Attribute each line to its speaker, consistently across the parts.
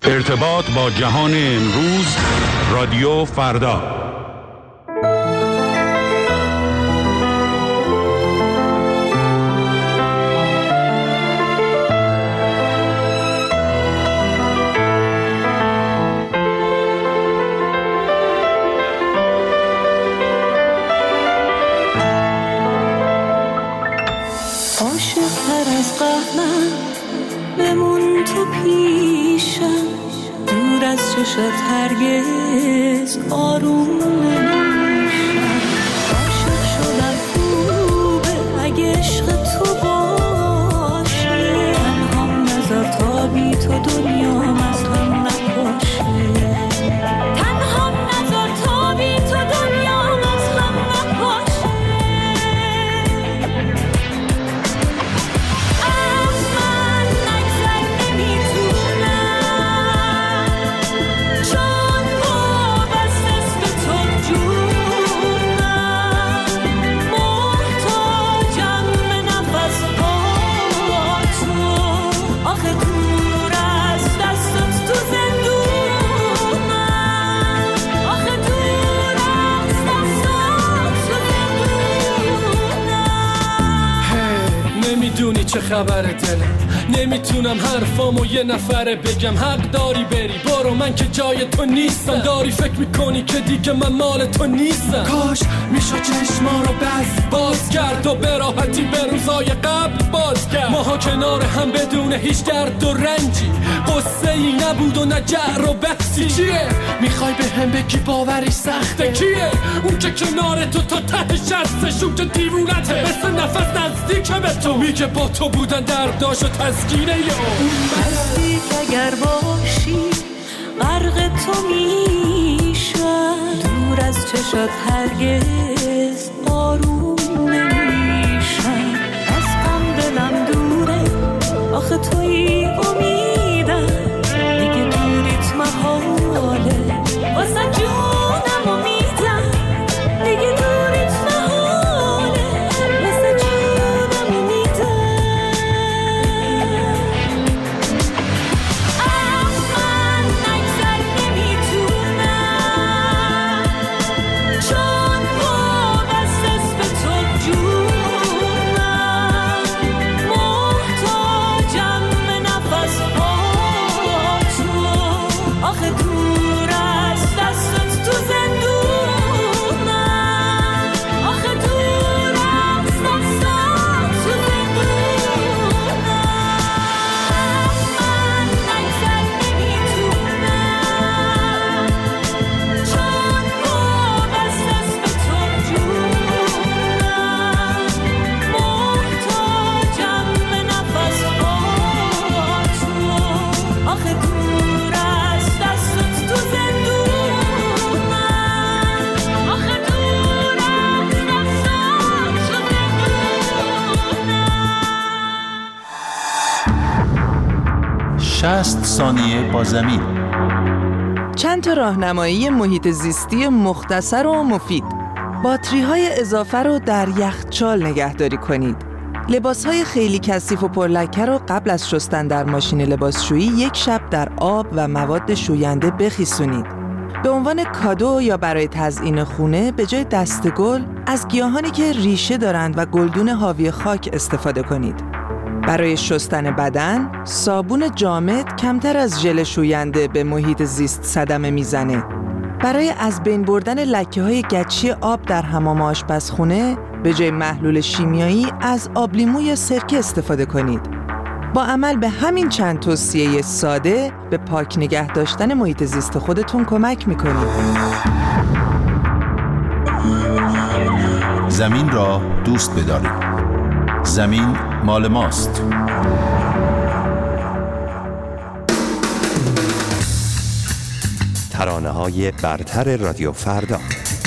Speaker 1: ارتباط با جهان امروز، رادیو فردا.
Speaker 2: عاشق‌تر از قهرم بمون تو پیشم، دور از چشت هرگز آروم نمیشم. عاشق شدم خوبه اگه عشق تو باشه، تنهام نذار تا بی تو دنیام از هم نپاشه. تنهام نذار تا بی تو دنیام از هم نپاشه. از من نگذر نمیتونم، چون وابسته است به تو جونم. محتاجم به نفس با تو، آخه دور از دستت تو زندونم. آخه دور از دستت تو زندونم.
Speaker 3: نمیدونی چه خبره دلم، نمیتونم حرفامو یه نفره بگم. حق داری بری، برو، من که جای تو نیستم. داری فکر میکنی که دیگه من مال تو نیستم. کاش میشد چشما رو باز کرد و به راحتی به روزای قبل باز کرد. ماها کنار هم بدون هیچ درد و رنجی، قصه ای نبود و نه جعر و بحثی. چیه میخوای به هم بگی باوری سخته؟ کیه اون که کنار تو تا ته شستش؟ اون که دیوونته مثل نفس نزدیک به تو، میگه با تو بودن درداش و تسکینه یا اون
Speaker 2: مستی که اگر باشی غرق تو میشم، دور از چشات هرگز آروم نمیشم. از غم دلم دوره، آخه توی امیدم، دیگه دوریت محاله، واسه جونم امیدم. دیگه دوریت محاله، واسه جونم امیدم. از من نگذر نمیتونم، چون وابسته است به تو جونم. محتاجم به نفس با تو، آخه دور از دستت تو زندونم. آخه دور از دستت تو زندونم. من نگذر نمیتونم، چون وابسته است به تو جونم. محتاجم به نفس با تو، آخه دور از دستت تو زندونم. آخه دور از دستت تو زندونم.
Speaker 4: 60 ثانیه با زمین.
Speaker 5: چند تا راهنمایی محیط زیستی مختصر و مفید. باتری‌های اضافه رو در یخچال نگهداری کنید. لباس‌های خیلی کثیف و پرلکه رو قبل از شستن در ماشین لباسشویی یک شب در آب و مواد شوینده بخیسونید. به عنوان کادو یا برای تزیین خونه به جای دسته‌گل از گیاهانی که ریشه دارند و گلدون حاوی خاک استفاده کنید. برای شستن بدن، صابون جامد کمتر از ژل شوینده به محیط زیست صدمه میزنه. برای از بین بردن لکه‌های گچی آب در حمام آشپزخونه، به جای محلول شیمیایی از آب لیمو یا سرکه استفاده کنید. با عمل به همین چند توصیه ساده به پاک نگه داشتن محیط زیست خودتون کمک میکنید.
Speaker 4: زمین را دوست بدارید. زمین مال ماست.
Speaker 6: ترانه‌های برتر رادیو فردا.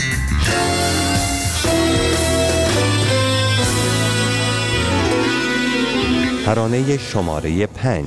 Speaker 6: ترانه شماره 5.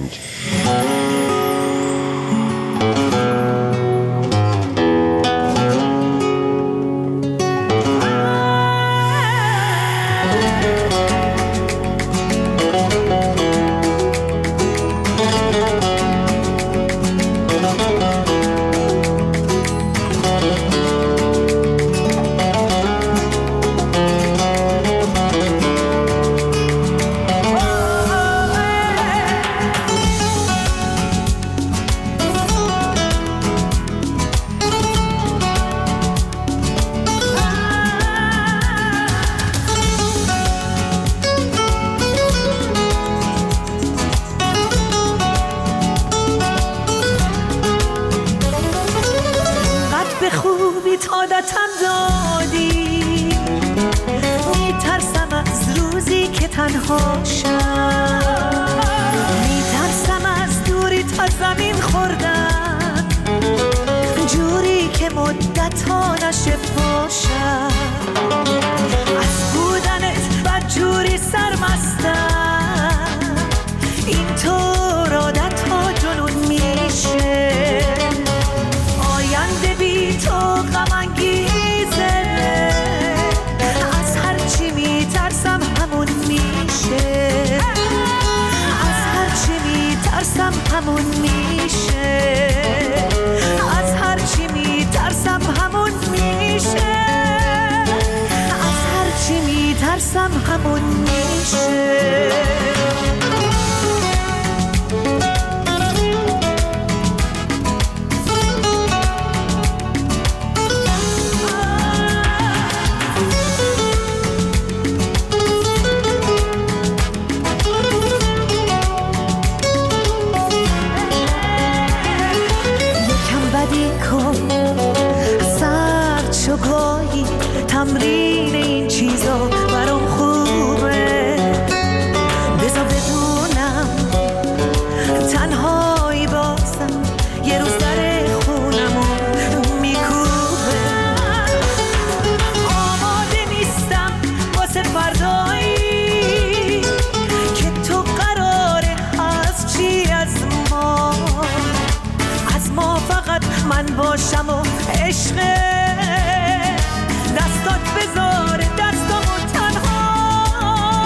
Speaker 7: تنها شم. میترسم از دوری تا زمین خوردن، جوری که مدت ها نشه پاشم. از بودنت بدجوری سرمستم، اینطور عادت ها جنون میشه. آینده بی تو غم انگیزه، از هرچی میترسم همون میشه. از هرچی میترسم همون میشه. از هرچی میترسم همون میشه. از هرچی میترسم همون میشه. تمرین این چیزا برام خوبه، بذار بدونم تنهایی بازم یه روز در خونمو میکوبه. آماده نیستم واسه فردایی که تو قراره از چی از ما فقط من باشم و عشقه. دستات بذاره دستامو تنها،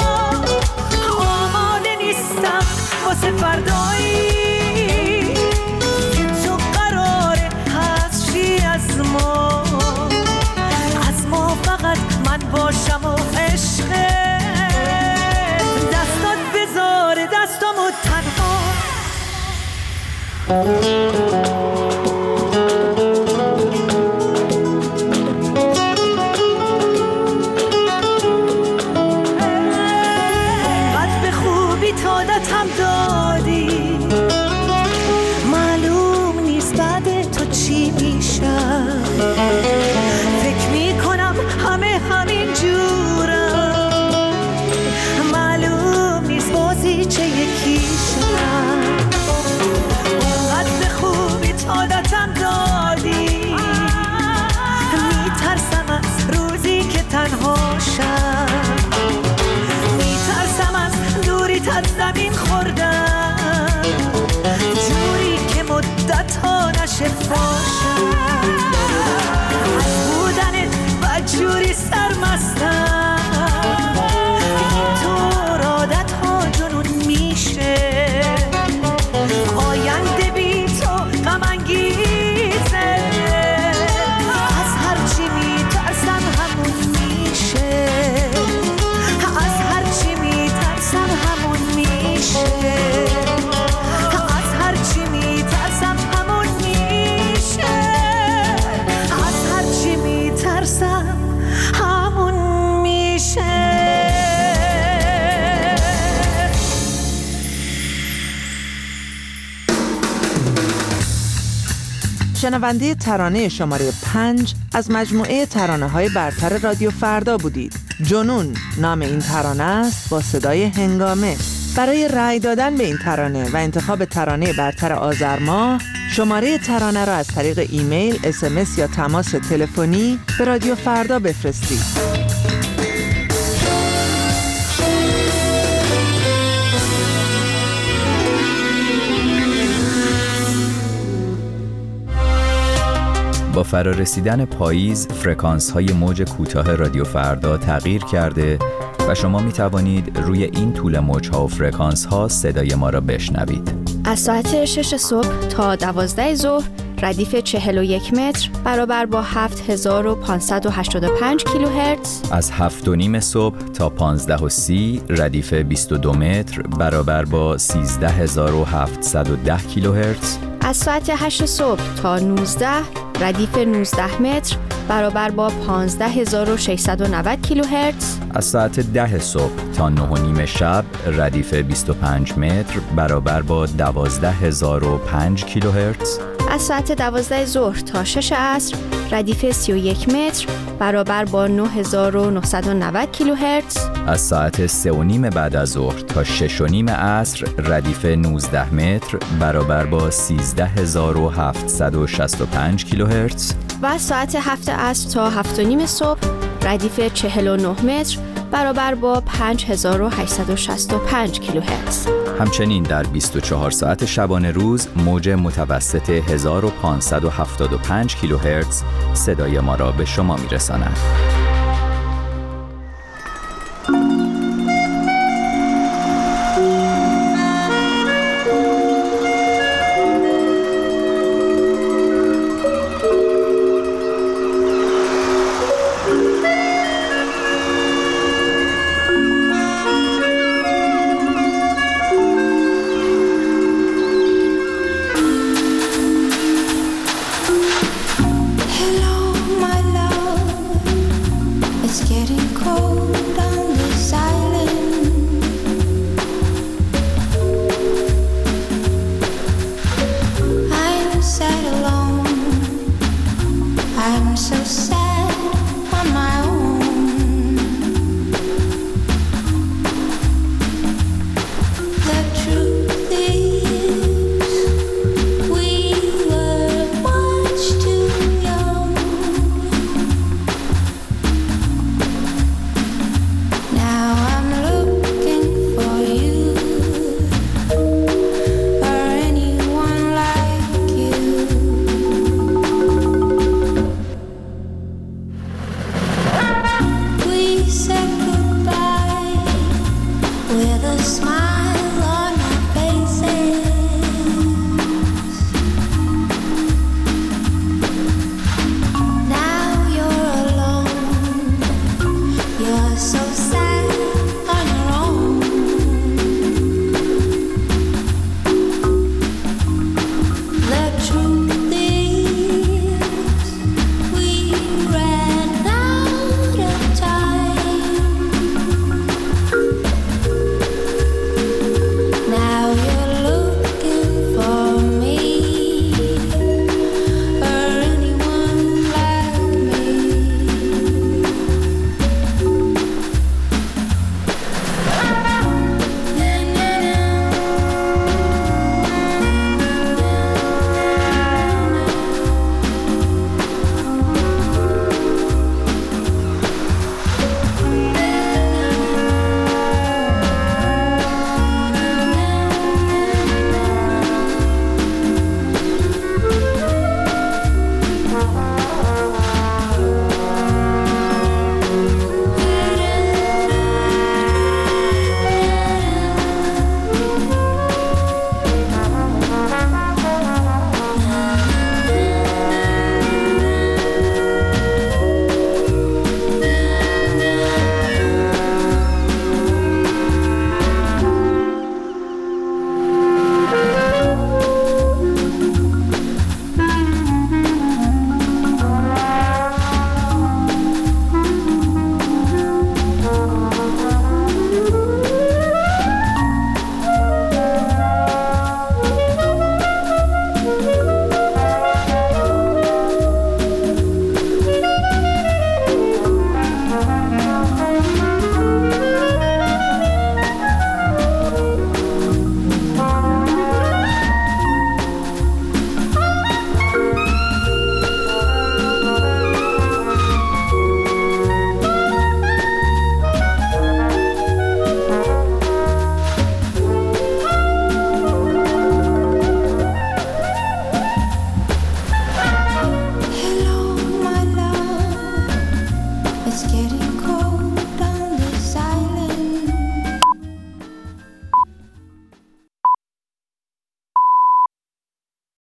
Speaker 7: آماده نیستم واسه فردایی که تو قراره هست چی از ما فقط من باشم و عشقه. دستات بذاره دستامو تنها. فکر میکنم همین جورم، معلوم نیست بازی چه یکی شدم. اونقدر خوبی عادتم دادی، میترسم از روزی که تنها شم. میترسم از دوری تا زمین خوردن، جوری که مدت ها نشه باشم. جوری سرمستم، اینطور عادت ها جنون میشه. آینده بی تو غم انگیزه، از هرچی میترسم همون میشه. از هرچی میترسم همون میشه. از هرچی میترسم همون میشه. از هرچی میترسم همون میشه.
Speaker 5: شنونده ترانه شماره 5 از مجموعه ترانه‌های برتر رادیو فردا بودید. جنون نام این ترانه است با صدای هنگامه. برای رأی دادن به این ترانه و انتخاب ترانه برتر آذر ماه، شماره ترانه را از طریق ایمیل، SMS یا تماس تلفنی به رادیو فردا بفرستید.
Speaker 8: با فرارسیدن پاییز، فرکانس‌های موج کوتاه رادیو فردا تغییر کرده و شما می توانید روی این طول موج‌ها و فرکانس‌ها صدای ما را بشنوید.
Speaker 9: از ساعت 6 صبح تا 12 ظهر ردیف 41 متر برابر با 7585 کیلوهرتز.
Speaker 8: از 7:30 صبح تا 15:30 ردیف 22 متر برابر با 13710 کیلوهرتز.
Speaker 9: از ساعت 8 صبح تا 19 ردیف 19 متر برابر با 15690 کیلوهرتز.
Speaker 8: از ساعت 10 صبح تا 9:30 شب ردیف 25 متر برابر با 12005 کیلوهرتز.
Speaker 9: از ساعت 12 ظهر تا 6 عصر ردیف 31 متر برابر با 9990 کیلوهرتز. از ساعت 3:30 بعد از ظهر تا 6:30 عصر ردیف 19 متر برابر با 13765 کیلوهرتز. و از ساعت 7 عصر تا 7:30 صبح ردیف 49 متر برابر با 5865 کیلوهرتز. همچنین در 24 ساعت شبانه روز موج متوسط 1575 کیلوهرتز صدای ما را به شما می‌رساند.